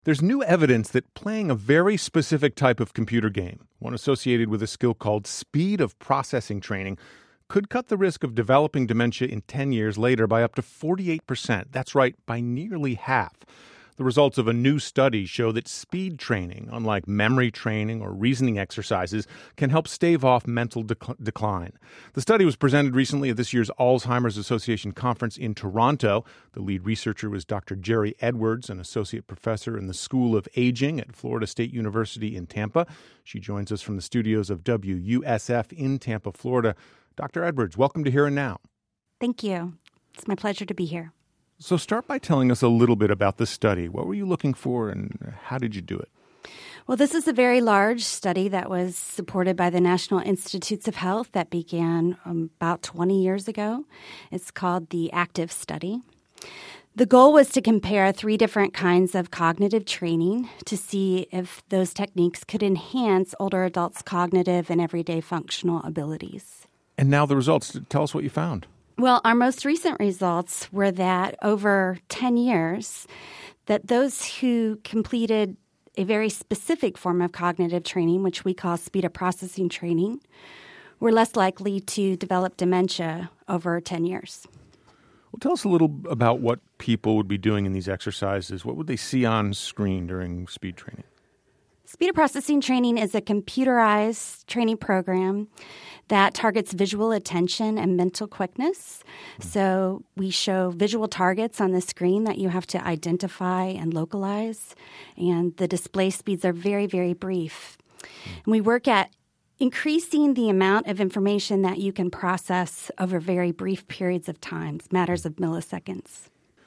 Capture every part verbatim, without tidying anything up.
There's new evidence that playing a very specific type of computer game, one associated with a skill called speed of processing training, could cut the risk of developing dementia in ten years later by up to forty-eight percent. That's right, by nearly half. The results of a new study show that speed training, unlike memory training or reasoning exercises, can help stave off mental dec- decline. The study was presented recently at this year's Alzheimer's Association conference in Toronto. The lead researcher was Doctor Jerry Edwards, an associate professor in the School of Aging at Florida State University in Tampa. She joins us from the studios of W U S F in Tampa, Florida. Doctor Edwards, welcome to Here and Now. Thank you. It's my pleasure to be here. So start by telling us a little bit about the study. What were you looking for and how did you do it? Well, this is a very large study that was supported by the National Institutes of Health that began um, about twenty years ago. It's called the ACTIVE study. The goal was to compare three different kinds of cognitive training to see if those techniques could enhance older adults' cognitive and everyday functional abilities. And now the results. Tell us what you found. Well, our most recent results were that over ten years, that those who completed a very specific form of cognitive training, which we call speed of processing training, were less likely to develop dementia over ten years. Well, tell us a little about what people would be doing in these exercises. What would they see on screen during speed training? Speed of processing training is a computerized training program that targets visual attention and mental quickness. Mm-hmm. So we show visual targets on the screen that you have to identify and localize, and the display speeds are very, very brief. Mm-hmm. And we work at increasing the amount of information that you can process over very brief periods of time, matters of milliseconds.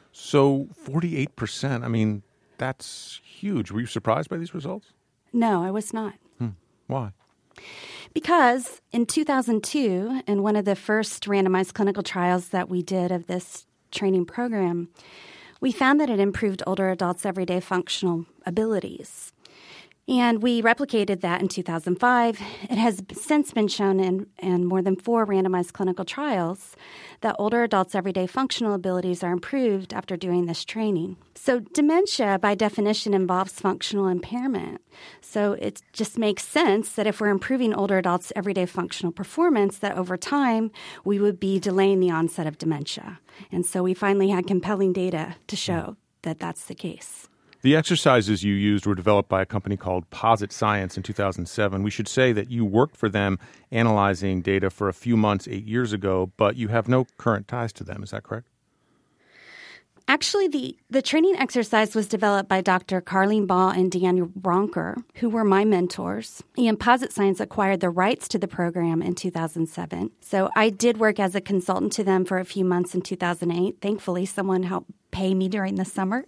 So forty-eight percent, I mean, that's huge. Were you surprised by these results? No, I was not. Hmm. Why? Because in two thousand two, in one of the first randomized clinical trials that we did of this training program, we found that it improved older adults' everyday functional abilities. And we replicated that in two thousand five. It has since been shown in, in more than four randomized clinical trials that older adults' everyday functional abilities are improved after doing this training. So dementia, by definition, involves functional impairment. So it just makes sense that if we're improving older adults' everyday functional performance, that over time we would be delaying the onset of dementia. And so we finally had compelling data to show that that's the case. The exercises you used were developed by a company called Posit Science in two thousand seven. We should say that you worked for them analyzing data for a few months eight years ago, but you have no current ties to them. Is that correct? Actually, the, the training exercise was developed by Doctor Carleen Ball and Daniel Ronker, who were my mentors. And Posit Science acquired the rights to the program in two thousand seven. So I did work as a consultant to them for a few months in two thousand eight. Thankfully, someone helped pay me during the summer.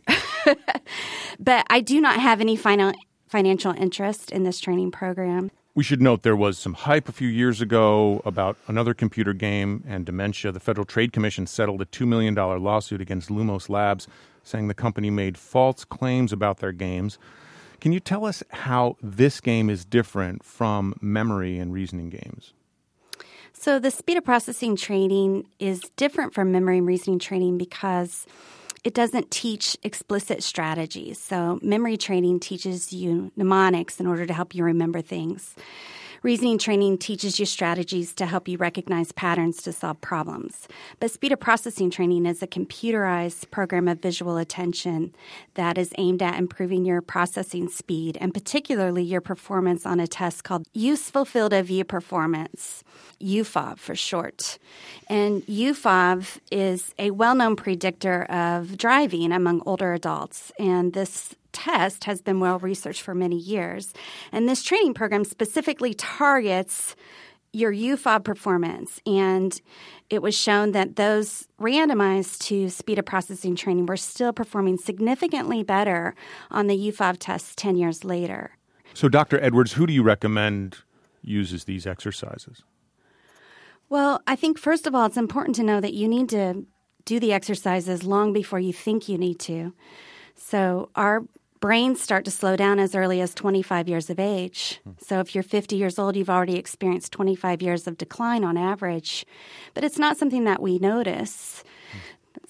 But I do not have any final, financial interest in this training program. We should note there was some hype a few years ago about another computer game and dementia. The Federal Trade Commission settled a two million dollars lawsuit against Lumos Labs, saying the company made false claims about their games. Can you tell us how this game is different from memory and reasoning games? So the speed of processing training is different from memory and reasoning training because it doesn't teach explicit strategies. So memory training teaches you mnemonics in order to help you remember things. Reasoning training teaches you strategies to help you recognize patterns to solve problems. But speed of processing training is a computerized program of visual attention that is aimed at improving your processing speed and particularly your performance on a test called Useful Field of View Performance, U F O B for short. And U F O B is a well-known predictor of driving among older adults. And this test has been well researched for many years. And this training program specifically targets your U F O B performance. And it was shown that those randomized to speed of processing training were still performing significantly better on the U F O B test ten years later. So, Doctor Edwards, who do you recommend uses these exercises? Well, I think, first of all, it's important to know that you need to do the exercises long before you think you need to. So our brains start to slow down as early as twenty-five years of age. So if you're fifty years old, you've already experienced twenty-five years of decline on average. But it's not something that we notice.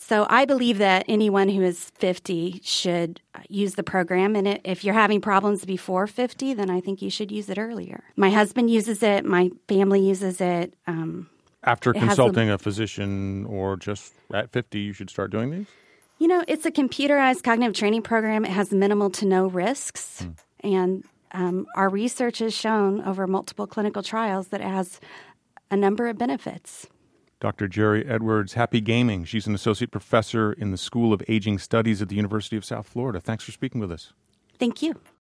So I believe that anyone who is fifty should use the program. And if you're having problems before fifty, then I think you should use it earlier. My husband uses it. My family uses it. Um, After it consulting a, a physician or just at fifty, you should start doing these? You know, it's a computerized cognitive training program. It has minimal to no risks. Hmm. And um, our research has shown over multiple clinical trials that it has a number of benefits. Doctor Jerry Edwards, happy gaming. She's an associate professor in the School of Aging Studies at the University of South Florida. Thanks for speaking with us. Thank you.